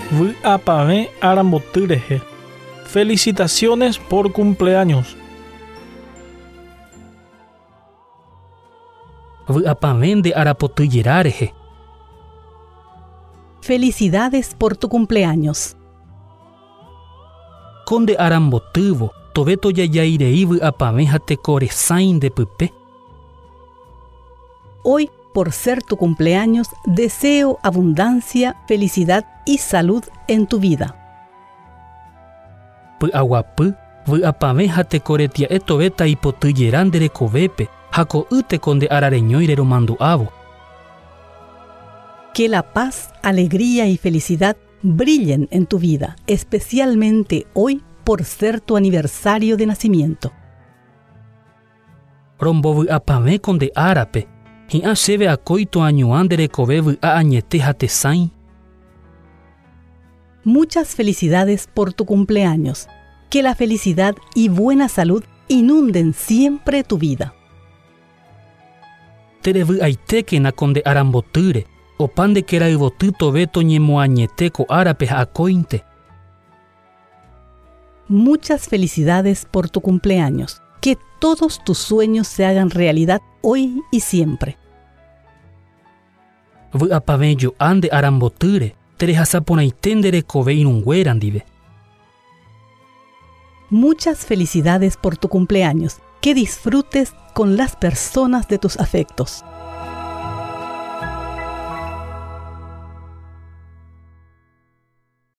Vy'apavẽ aramboty rehe. Felicitaciones por cumpleaños. Vy'apavẽ nde arapotyjera rehe. Felicidades por tu cumpleaños. Ko nde arambotývo tove tojajairei vy'apavẽ ha tekoresãi ndepype. Hoy, por ser tu cumpleaños, deseo abundancia, felicidad y salud en tu vida. Py'aguapy, vy'apavẽ ha tekoretia'e tove taipotyjera nderekovépe ha ko y teko nde arareñói reromandu'ávo. Que la paz, alegría y felicidad brillen en tu vida, especialmente hoy por ser tu aniversario de nacimiento. Rombovy'apavẽ ko nde árape, hi'ã chéve akói toañuã nderekove vy'a añete ha tesãi. Muchas felicidades por tu cumpleaños. Que la felicidad y buena salud inunden siempre tu vida. Terevy'aitékena ko nde arambotýre, opa ndekerayvoty tove toñemoañete ko árape ha akóinte. Muchas felicidades por tu cumpleaños. Que todos tus sueños se hagan realidad hoy y siempre. Vy'apavẽ jo'a nde arambotýre, terehasaporãite nderekove irũnguéra ndive. Muchas felicidades por tu cumpleaños. Que disfrutes con las personas de tus afectos.